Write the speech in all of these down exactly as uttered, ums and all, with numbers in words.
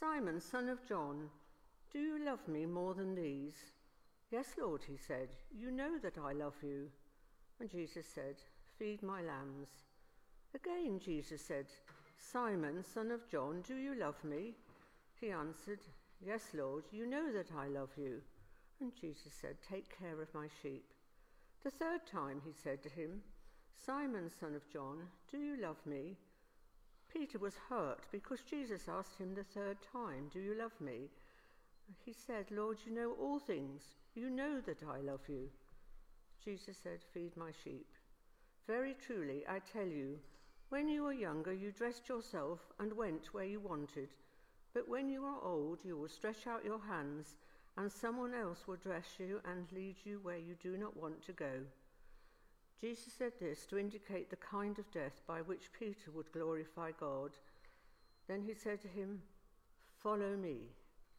"Simon, son of John, do you love me more than these?" "Yes, Lord," he said, "you know that I love you." And Jesus said, "Feed my lambs." Again Jesus said, "Simon, son of John, do you love me?" He answered, "Yes, Lord, you know that I love you." And Jesus said, "Take care of my sheep." The third time he said to him, "Simon, son of John, do you love me?" Peter was hurt because Jesus asked him the third time, "Do you love me?" He said, "Lord, you know all things. You know that I love you." Jesus said, "Feed my sheep. Very truly, I tell you, when you were younger, you dressed yourself and went where you wanted. But when you are old, you will stretch out your hands, and someone else will dress you and lead you where you do not want to go." Jesus said this to indicate the kind of death by which Peter would glorify God. Then he said to him, "Follow me."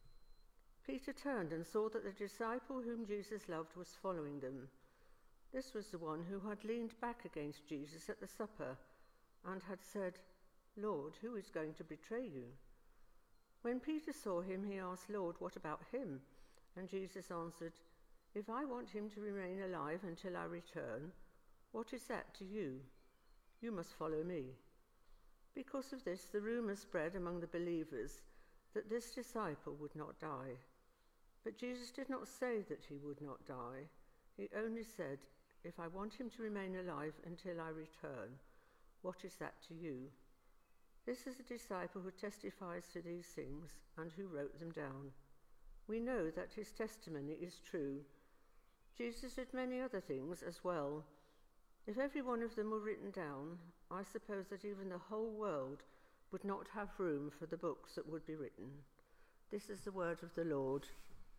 Peter turned and saw that the disciple whom Jesus loved was following them. This was the one who had leaned back against Jesus at the supper and had said, "Lord, who is going to betray you?" When Peter saw him, he asked, "Lord, what about him?" And Jesus answered, "If I want him to remain alive until I return, what is that to you? You must follow me." Because of this, the rumor spread among the believers that this disciple would not die. But Jesus did not say that he would not die. He only said, "If I want him to remain alive until I return, what is that to you?" This is a disciple who testifies to these things and who wrote them down. We know that his testimony is true. Jesus did many other things as well. If every one of them were written down, I suppose that even the whole world would not have room for the books that would be written. This is the word of the Lord.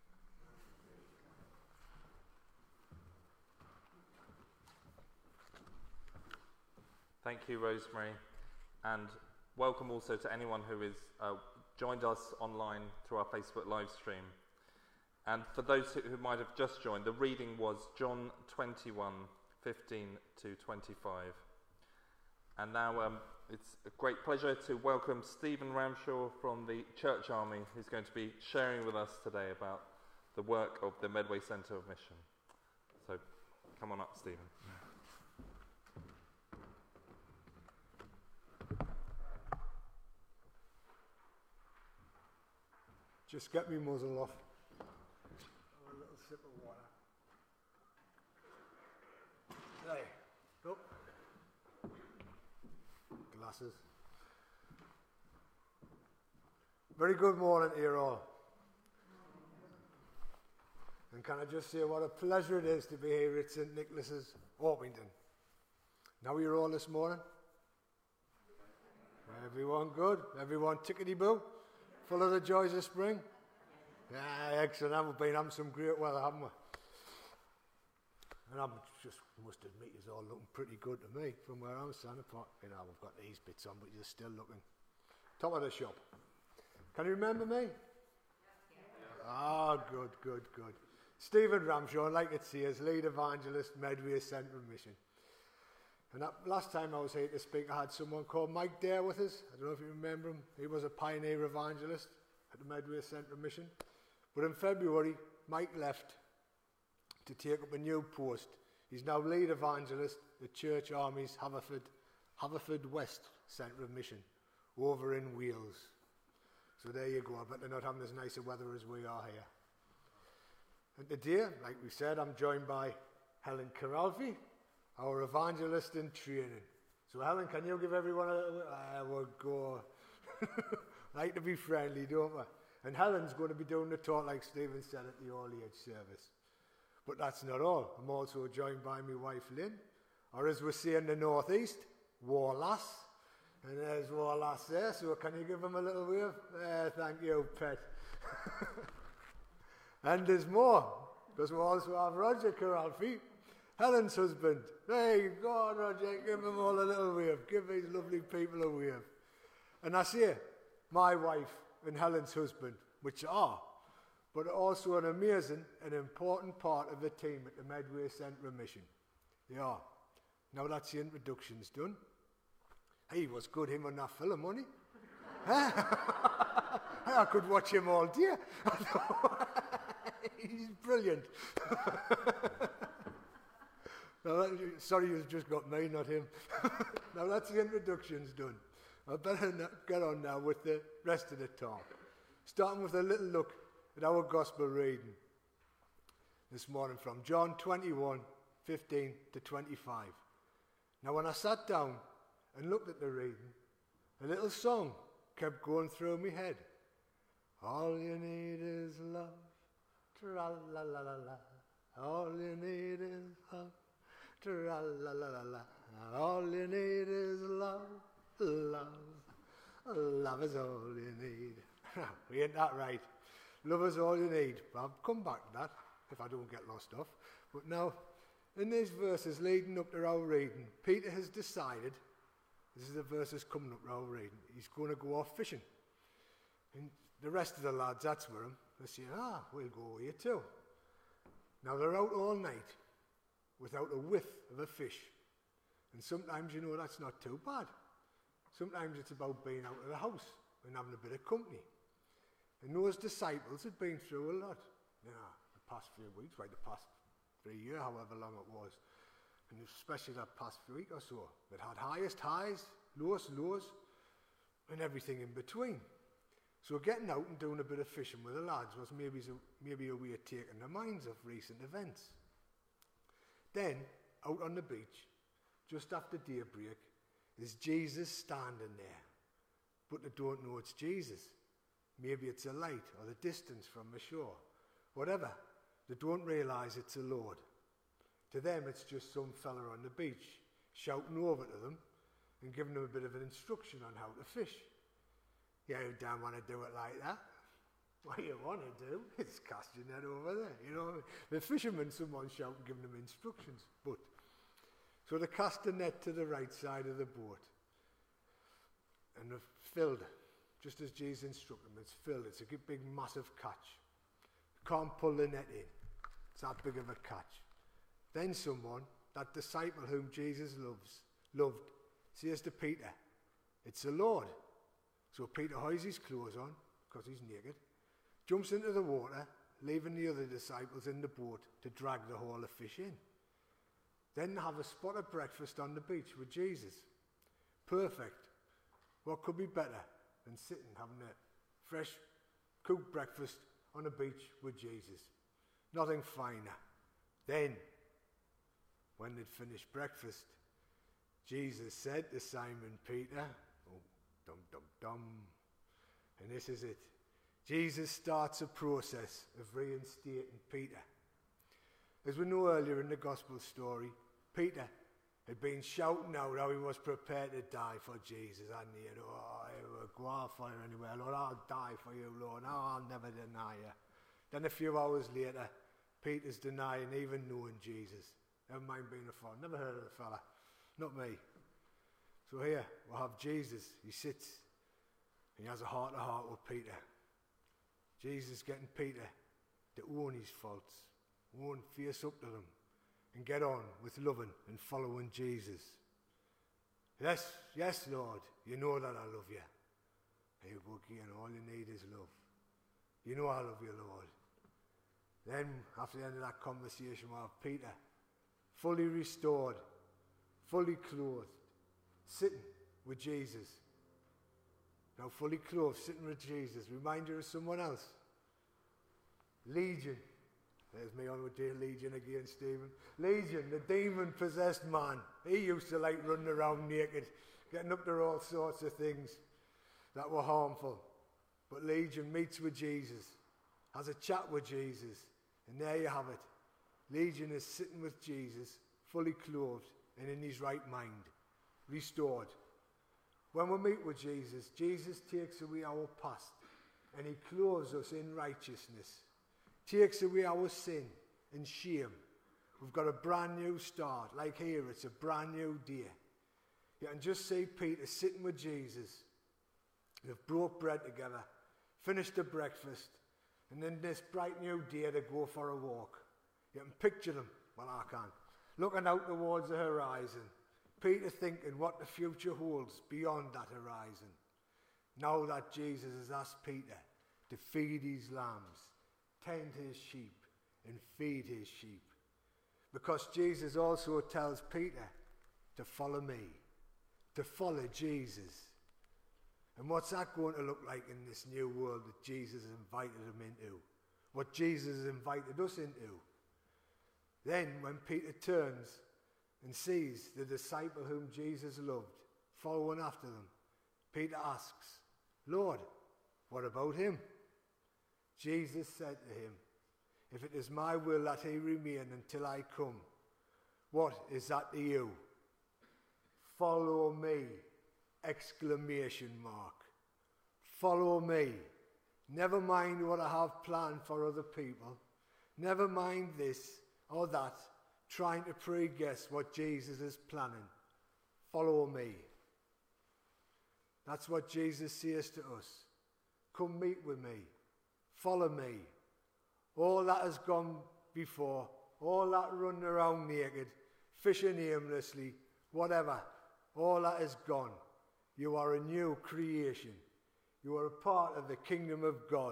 Thank you, Rosemary, and welcome also to anyone who has uh, joined us online through our Facebook live stream. And for those who, who might have just joined, the reading was John twenty-one, fifteen to twenty-five. And now um, it's a great pleasure to welcome Stephen Ramshaw from the Church Army, who's going to be sharing with us today about the work of the Medway Centre of Mission. So come on up, Stephen. Just get me muzzle off. Have a little sip of water. There. Up. Glasses. Very good morning to you all. And can I just say what a pleasure it is to be here at Saint Nicholas's, Orpington. Now you're all this morning? Everyone good? Everyone tickety-boo? Full of the joys of spring? Yeah, excellent. Haven't been having some great weather, haven't we? And I just must admit, it's all looking pretty good to me from where I'm standing. You know, we've got these bits on, but you're still looking top of the shop. Can you remember me? Ah, yeah. oh, good, good, good. Stephen Ramshaw, I'd like to see as lead evangelist, Medway Centre of Mission. And that, last time I was here to speak, I had someone called Mike Dare with us. I don't know if you remember him. He was a pioneer evangelist at the Medway Centre of Mission. But in February, Mike left to take up a new post. He's now lead evangelist at Church Army's Haverford, Haverfordwest Centre of Mission over in Wales. So there you go. I bet they're not having as nice a weather as we are here. And today, like we said, I'm joined by Helen Caralfi, our evangelist in training. So Helen, can you give everyone a little... I will go. Like to be friendly, don't we? And Helen's going to be doing the talk, like Stephen said, at the All Age service. But that's not all. I'm also joined by my wife Lynn, or as we say in the northeast, War Lass. And there's War Lass there, so can you give him a little wave? Uh, thank you, pet. And there's more, because we also have Roger Caralfi, Helen's husband. Hey, go on, Roger, give them all a little wave. Give these lovely people a wave. And I say, my wife and Helen's husband, which are, but also an amazing and important part of the team at the Medway Centre of Mission. They are. Now that's the introductions done. Hey, was good him on that film, wasn't he? I I could watch him all day. He's brilliant. Now that, sorry, you've just got me, not him. Now that's the introductions done. I better get on now with the rest of the talk. Starting with a little look at our gospel reading this morning from John twenty-one, fifteen to twenty-five. Now when I sat down and looked at the reading, a little song kept going through my head. All you need is love, tra-la-la-la-la. All you need is love, tra-la-la-la-la. All you need is love, love. Love is all you need. Ain't that right? Love is all you need. But I'll come back to that if I don't get lost off. But now, in these verses leading up to our reading, Peter has decided, this is the verses coming up to our reading, he's going to go off fishing. And the rest of the lads, that's where him, they say, ah, we'll go here too. Now they're out all night without a whiff of a fish. And sometimes, you know, that's not too bad. Sometimes it's about being out of the house and having a bit of company. And those disciples had been through a lot, you know, the past few weeks, right, the past three years, however long it was. And especially that past week or so. They'd had highest highs, lowest lows, and everything in between. So getting out and doing a bit of fishing with the lads was maybe a, maybe a way of taking their minds off recent events. Then, out on the beach, just after daybreak, is Jesus standing there. But they don't know it's Jesus. Maybe it's a light or the distance from the shore. Whatever, they don't realise it's the Lord. To them, it's just some fella on the beach shouting over to them and giving them a bit of an instruction on how to fish. Yeah, you don't want to do it like that. What you want to do is cast your net over there. You know, the fishermen, someone shouting, giving them instructions. But so they cast the net to the right side of the boat, and they've filled it, just as Jesus instructed them. It's filled. It's a big, massive catch. You can't pull the net in. It's that big of a catch. Then someone, that disciple whom Jesus loves, loved, says to Peter, "It's the Lord." So Peter hides his clothes on, because he's naked, jumps into the water, leaving the other disciples in the boat to drag the haul of fish in. Then have a spot of breakfast on the beach with Jesus. Perfect. What could be better than sitting having a fresh cooked breakfast on a beach with Jesus? Nothing finer. Then, when they'd finished breakfast, Jesus said to Simon Peter, oh, dum dum dum, and this is it. Jesus starts a process of reinstating Peter. As we know earlier in the gospel story, Peter had been shouting out how he was prepared to die for Jesus, hadn't he? And, oh, I will go off for you anyway, Lord, I'll die for you, Lord. No, I'll never deny you. Then a few hours later, Peter's denying even knowing Jesus. Never mind being a follower. Never heard of the fella. Not me. So here, we'll have Jesus. He sits, and he has a heart-to-heart with Peter. Jesus getting Peter to own his faults, own, face up to them, and get on with loving and following Jesus. Yes, yes, Lord, you know that I love you. There you go again, all you need is love. You know I love you, Lord. Then, after the end of that conversation, we'll have Peter, fully restored, fully clothed, sitting with Jesus. Now, fully clothed, sitting with Jesus. Remind you of someone else. Legion. There's me on with dear Legion again, Stephen. Legion, the demon-possessed man. He used to like running around naked, getting up to all sorts of things that were harmful. But Legion meets with Jesus, has a chat with Jesus, and there you have it. Legion is sitting with Jesus, fully clothed and in his right mind, restored. When we meet with Jesus, Jesus takes away our past and he clothes us in righteousness, takes away our sin and shame. We've got a brand new start. Like here, it's a brand new day. You can just see Peter sitting with Jesus. They've broke bread together, finished the breakfast, and then this bright new day to go for a walk. You can picture them, well I can't, looking out towards the horizon. Peter thinking what the future holds beyond that horizon. Now that Jesus has asked Peter to feed his lambs, tend his sheep, and feed his sheep. Because Jesus also tells Peter to follow me, to follow Jesus. And what's that going to look like in this new world that Jesus has invited him into? What Jesus has invited us into? Then when Peter turns and sees the disciple whom Jesus loved following after them, Peter asks, Lord, what about him? Jesus said to him, if it is my will that he remain until I come, what is that to you? Follow me! Exclamation mark. Follow me. Never mind what I have planned for other people. Never mind this or that, trying to pre-guess what Jesus is planning. Follow me. That's what Jesus says to us. Come meet with me. Follow me. All that has gone before, all that running around naked, fishing aimlessly, whatever, all that is gone. You are a new creation. You are a part of the kingdom of God.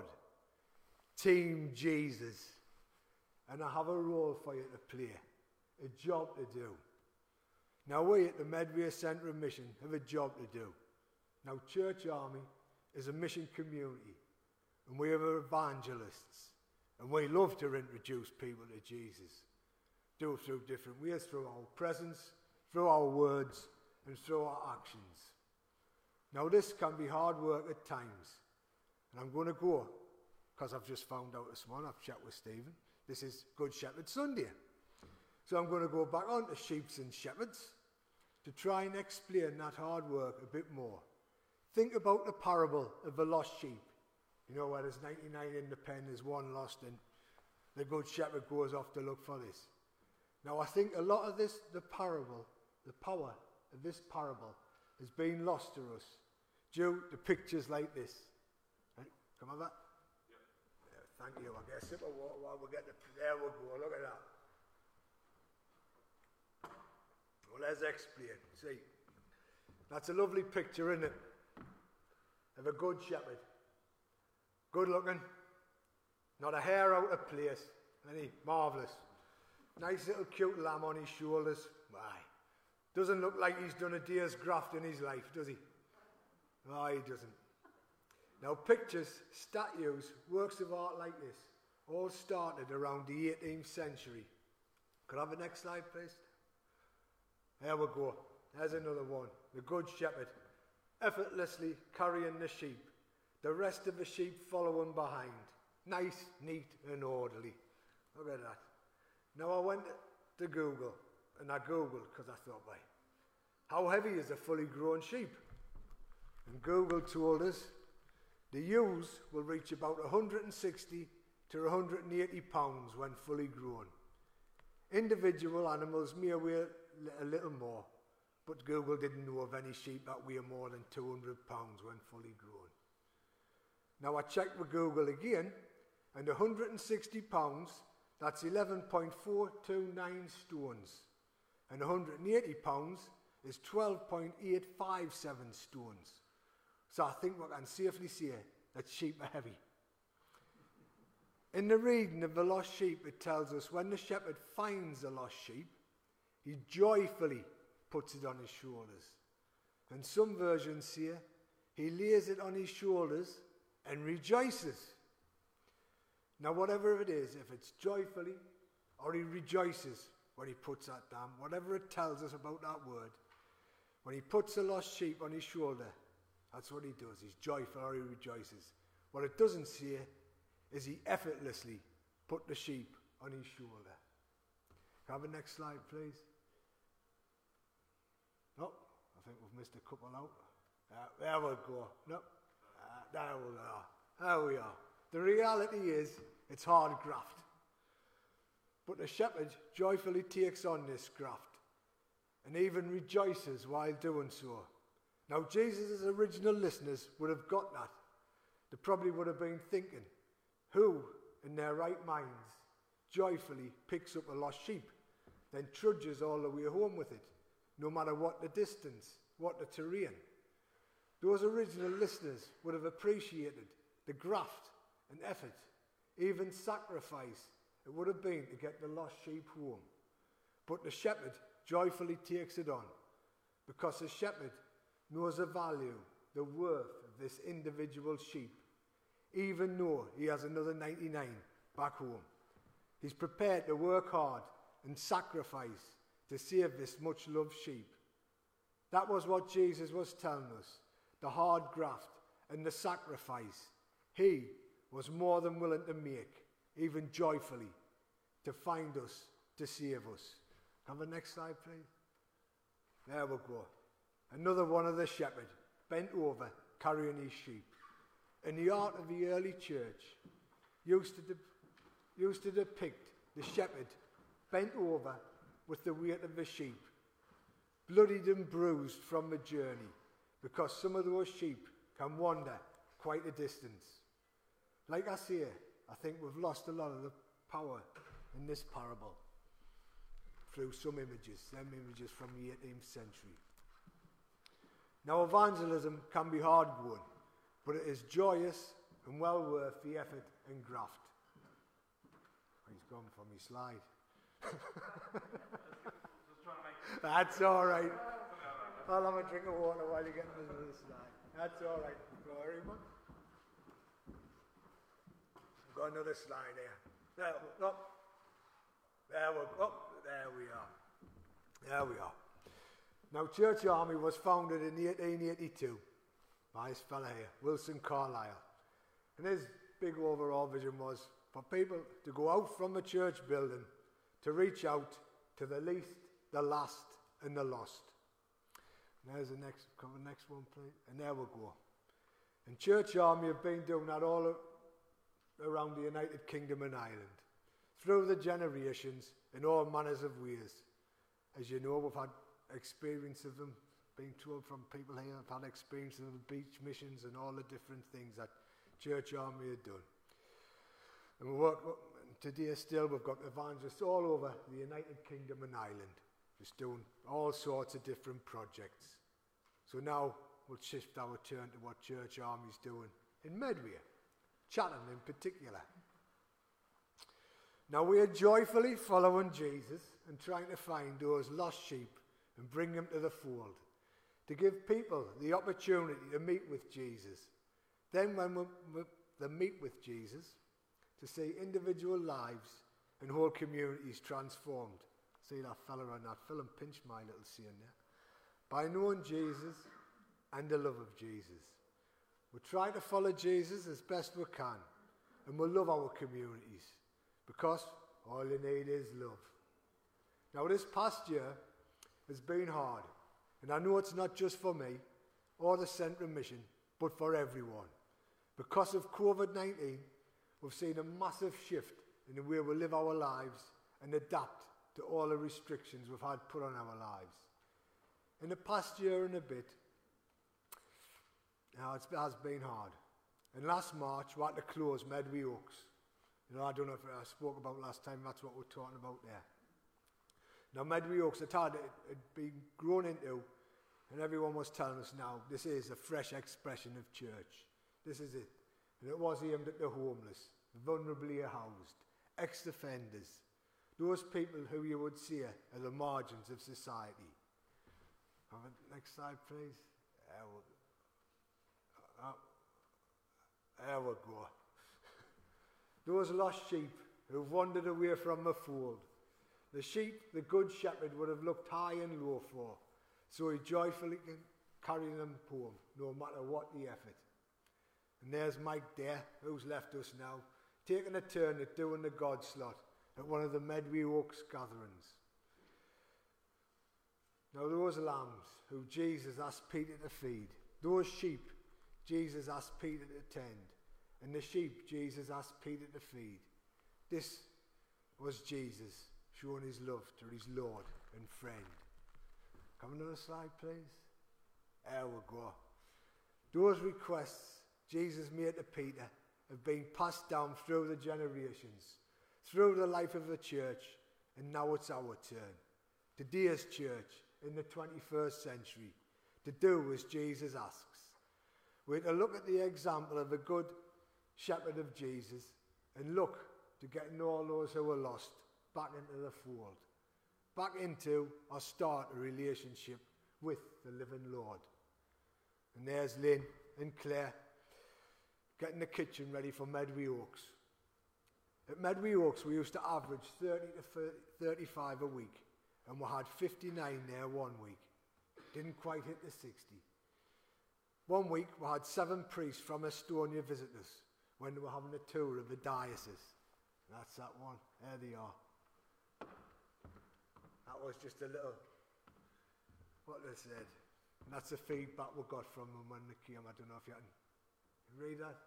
Team Jesus. And I have a role for you to play, a job to do. Now we at the Medway Centre of Mission have a job to do. Now Church Army is a mission community, and we have evangelists, and we love to introduce people to Jesus. Do it through different ways, through our presence, through our words, and through our actions. Now this can be hard work at times, and I'm going to go, because I've just found out this morning, I've chatted with Stephen, this is Good Shepherd Sunday. So I'm going to go back on to Sheeps and Shepherds to try and explain that hard work a bit more. Think about the parable of the lost sheep. You know where there's ninety-nine in the pen, there's one lost, and the Good Shepherd goes off to look for this. Now I think a lot of this, the parable, the power of this parable has been lost to us due to pictures like this. Right? Come on, that. Thank you. I get a sip of water while we get the... There we go. Look at that. Well, let's explain. See, that's a lovely picture, isn't it? Of a good shepherd. Good looking. Not a hair out of place. Any marvellous. Nice little cute lamb on his shoulders. Why? Doesn't look like he's done a day's graft in his life, does he? No, he doesn't. Now, pictures, statues, works of art like this all started around the eighteenth century. Could I have the next slide, please? There we go. There's another one. The Good Shepherd, effortlessly carrying the sheep. The rest of the sheep following behind. Nice, neat, and orderly. Look at that. Now, I went to Google, and I Googled because I thought, wait, how heavy is a fully grown sheep? And Google told us the ewes will reach about one hundred sixty to one hundred eighty pounds when fully grown. Individual animals may weigh a little more, but Google didn't know of any sheep that weigh more than two hundred pounds when fully grown. Now I checked with Google again, and one hundred sixty pounds, that's eleven point four two nine stones, and one hundred eighty pounds is twelve point eight five seven stones. So I think we can safely say that sheep are heavy. In the reading of the lost sheep, it tells us when the shepherd finds a lost sheep, he joyfully puts it on his shoulders. And some versions say he lays it on his shoulders and rejoices. Now whatever it is, if it's joyfully or he rejoices when he puts that down, whatever it tells us about that word, when he puts a lost sheep on his shoulder, that's what he does. He's joyful or he rejoices. What it doesn't say is he effortlessly put the sheep on his shoulder. Can I have the next slide, please? No, I think we've missed a couple out. Uh, there we go. No, uh, there we are. There we are. The reality is, it's hard graft. But the shepherd joyfully takes on this graft and even rejoices while doing so. Now, Jesus' original listeners would have got that. They probably would have been thinking, who in their right minds joyfully picks up a lost sheep, then trudges all the way home with it, no matter what the distance, what the terrain. Those original listeners would have appreciated the graft and effort, even sacrifice it would have been to get the lost sheep home. But the shepherd joyfully takes it on, because the shepherd knows the value, the worth of this individual sheep, even though he has another ninety-nine back home. He's prepared to work hard and sacrifice to save this much loved sheep. That was what Jesus was telling us, the hard graft and the sacrifice he was more than willing to make, even joyfully, to find us, to save us. Have the next slide, please. There we go. Another one of the shepherd, bent over, carrying his sheep. In the art of the early church, used to, de- used to depict the shepherd bent over with the weight of the sheep, bloodied and bruised from the journey, because some of those sheep can wander quite a distance. Like I say, I think we've lost a lot of the power in this parable through some images, them images from the eighteenth century. Now, evangelism can be hard won, but it is joyous and well worth the effort and graft. He's gone from his slide. That's all right. I'll have a drink of water while you get to the slide. That's all right. Glory, man. Got another slide there. There, up. There we go. There we are. There we are. Now, Church Army was founded in eighteen eighty-two by this fella here, Wilson Carlisle. And his big overall vision was for people to go out from the church building to reach out to the least, the last, and the lost. And there's the next, come the next one, please. And there we go. And Church Army have been doing that all around the United Kingdom and Ireland, through the generations, in all manners of ways. As you know, we've had experience of them, being told from people here, have had experience of the beach missions and all the different things that Church Army had done. And we work, today still, we've got evangelists all over the United Kingdom and Ireland, just doing all sorts of different projects. So now we'll shift our turn to what Church Army's doing in Medway, Chatham in particular. Now we are joyfully following Jesus and trying to find those lost sheep and bring them to the fold, to give people the opportunity to meet with Jesus. Then when we, we, they meet with Jesus, to see individual lives and whole communities transformed. See that fella on that film pinch my little scene there. By knowing Jesus and the love of Jesus. We try to follow Jesus as best we can, and we love our communities, because all you need is love. Now this past year has been hard, and I know it's not just for me or the Central Mission, but for everyone. Because of covid nineteen, we've seen a massive shift in the way we live our lives and adapt to all the restrictions we've had put on our lives. In the past year and a bit, now it has been hard. And last March, we had to close Medway Oaks. You know, I don't know if I spoke about last time, that's what we're talking about there. Now, Medway Oaks, it had it been grown into, and everyone was telling us now, this is a fresh expression of church. This is it. And it was aimed at the homeless, vulnerably housed, ex-offenders, those people who you would see at the margins of society. Have a next slide, please. There we, uh, there we go. Those lost sheep who've wandered away from the fold. The sheep the good shepherd would have looked high and low for, so he joyfully can carry them home, no matter what the effort. And there's Mike there, who's left us now, taking a turn at doing the God slot at one of the Medway Oaks gatherings. Now those lambs who Jesus asked Peter to feed, those sheep Jesus asked Peter to tend, and the sheep Jesus asked Peter to feed, this was Jesus showing his love to his Lord and friend. Come another slide, please. There we go. Those requests Jesus made to Peter have been passed down through the generations, through the life of the church, and now it's our turn. Today's church in the twenty-first century to do as Jesus asks. We're to look at the example of a good shepherd of Jesus, and look to getting all those who are lost back into the fold, back into or start a relationship with the living Lord. And there's Lynn and Claire getting the kitchen ready for Medway Oaks. At Medway Oaks we used to average thirty to thirty-five a week, and we had fifty-nine there one week. Didn't quite hit the sixty. One week we had seven priests from Estonia visit us when they were having a tour of the diocese. That's that one. There they are. That was just a little, what they said. And that's the feedback we got from them when they came. I don't know if you can read that.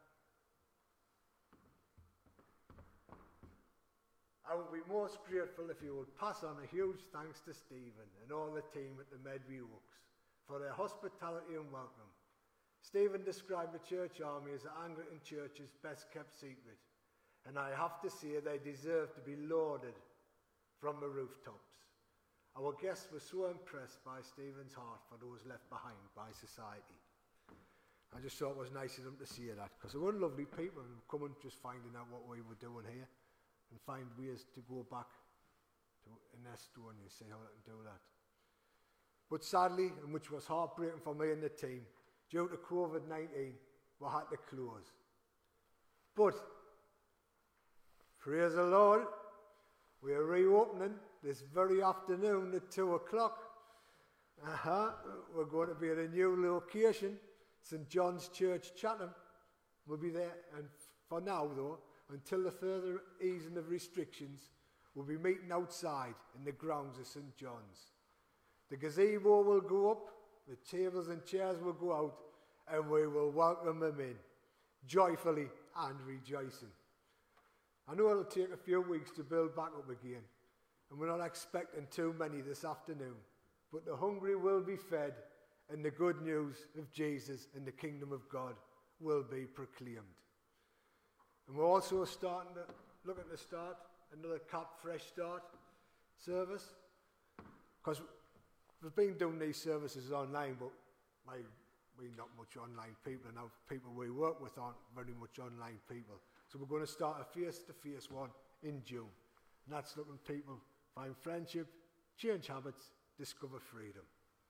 I would be most grateful if you would pass on a huge thanks to Stephen and all the team at the Medway Oaks for their hospitality and welcome. Stephen described the church army as the Anglican Church's best kept secret, and I have to say they deserve to be lauded from the rooftops. Our guests were so impressed by Stephen's heart for those left behind by society. I just thought it was nice of them to see that, because they were lovely people and coming just finding out what we were doing here and find ways to go back to in Estonia and see how they can do that. But sadly, and which was heartbreaking for me and the team, due to COVID nineteen, we had to close. But, praise the Lord, we are reopening this very afternoon at two o'clock. Uh-huh. We're going to be at a new location, St John's Church, Chatham. We'll be there, and for now though, until the further easing of restrictions, we'll be meeting outside in the grounds of St John's. The gazebo will go up, the tables and chairs will go out, and we will welcome them in, joyfully and rejoicing. I know it'll take a few weeks to build back up again, and we're not expecting too many this afternoon, but the hungry will be fed, and the good news of Jesus and the kingdom of God will be proclaimed. And we're also starting to look at the start, another Cap Fresh Start service, because we've been doing these services online, but my, we're not much online people, and our people we work with aren't very much online people. So we're going to start a face-to-face one in June. And that's looking people find friendship, change habits, discover freedom.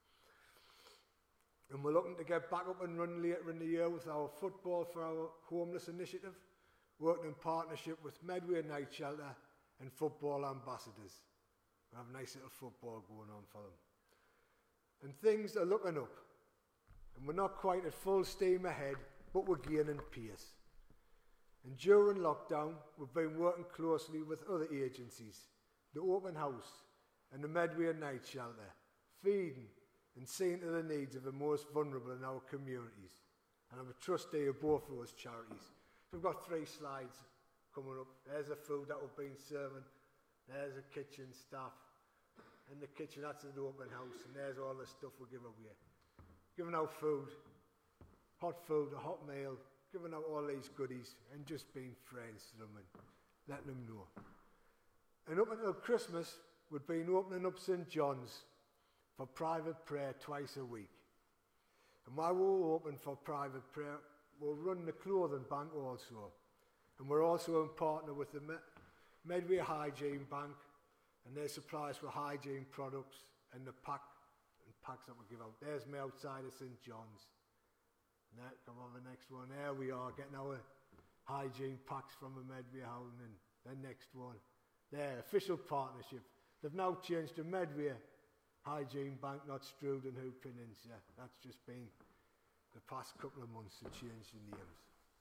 And we're looking to get back up and running later in the year with our Football for Our Homeless initiative, working in partnership with Medway Night Shelter and Football Ambassadors. We have a nice little football going on for them. And things are looking up. And we're not quite at full steam ahead, but we're gaining pace. And during lockdown, we've been working closely with other agencies, the Open House and the Medway Night Shelter, feeding and seeing to the needs of the most vulnerable in our communities. And I'm a trustee of both of those charities. So we've got three slides coming up. There's the food that we've been serving. There's the kitchen staff. In the kitchen, that's the Open House. And there's all the stuff we give away. Giving out food, hot food, a hot meal, giving out all these goodies and just being friends to them and letting them know. And up until Christmas, we'd been opening up St John's for private prayer twice a week. And while we were open for private prayer, we'll run the clothing bank also. And we're also in partner with the Medway Hygiene Bank, and they supply us with hygiene products and the pack and packs that we give out. There's me outside of St John's. Now, come on, the next one. There we are, getting our hygiene packs from the Medway House, and the next one. There, official partnership. They've now changed to Medway Hygiene Bank, not Stroud and Hoop Peninsula. That's just been the past couple of months to change the names.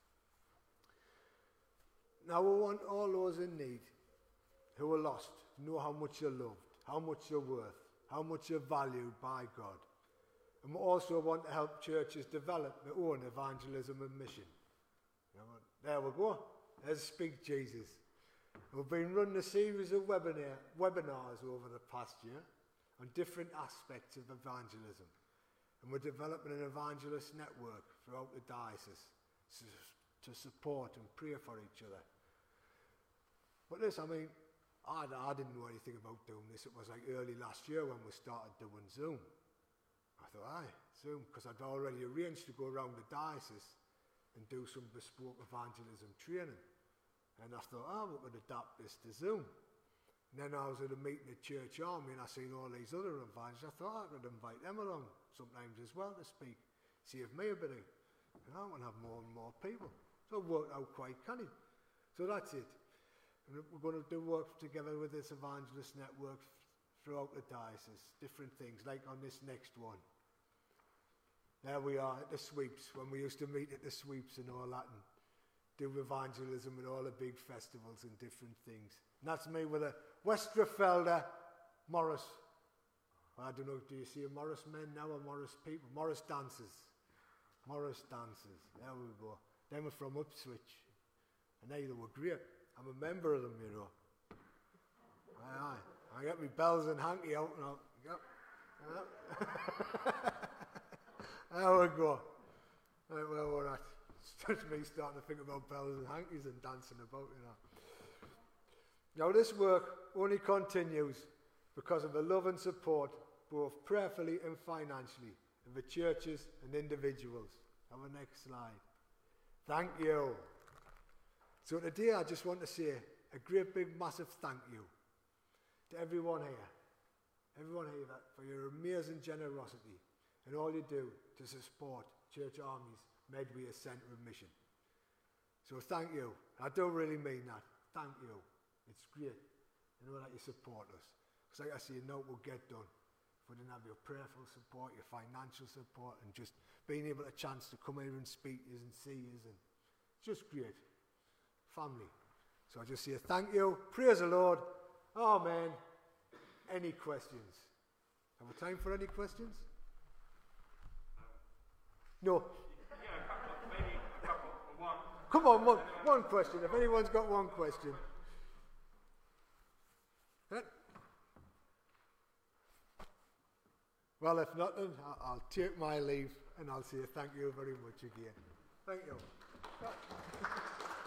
Now we want all those in need who are lost to know how much you're loved, how much you're worth, how much you're valued by God. And we also want to help churches develop their own evangelism and mission. There we go. There's Speak Jesus. We've been running a series of webinar, webinars over the past year on different aspects of evangelism. And we're developing an evangelist network throughout the diocese to support and pray for each other. But this, I mean, I, I didn't know anything about doing this. It was like early last year when we started doing Zoom. I thought, aye, Zoom, because I'd already arranged to go around the diocese and do some bespoke evangelism training. And I thought, oh, we could adapt this to Zoom. And then I was at a meeting at Church Army and I seen all these other evangelists. I thought I could invite them along sometimes as well to speak, save me a bit of, and I want to have more and more people. So it worked out quite canny. So that's it. And we're going to do work together with this evangelist network throughout the diocese, different things, like on this next one. There we are at the sweeps, when we used to meet at the sweeps and all that, and do evangelism at all the big festivals and different things. And that's me with a Westerfelder Morris. Well, I don't know, do you see a Morris men now or Morris people? Morris dancers. Morris dancers. There we go. Them are from Ipswich. And they were great. I'm a member of them, you know. Aye, aye. I get my bells and hanky out and out. Yep. Yep. There we go. Right, well, we're at. It's just me starting to think about bells and hankies and dancing about, you know. Now, this work only continues because of the love and support, both prayerfully and financially, of the churches and individuals. Have a next slide. Thank you. So today I just want to say a great big massive thank you to everyone here, everyone here that for your amazing generosity and all you do to support Church Army's Medway Centre of Mission. So thank you. I don't really mean that. Thank you. It's great. You know that you support us. Because like I say, you know it will get done. If we didn't have your prayerful support, your financial support, and just being able to chance to come here and speak to you and see you, and it's just great. Family. So I just say thank you. Praise the Lord. Amen. Any questions? Have we time for any questions? No. Yeah, a couple, maybe a couple. One. Come on, one, one question. If anyone's got one question. Huh? Well, if not, then I'll take my leave and I'll say thank you very much again. Thank you.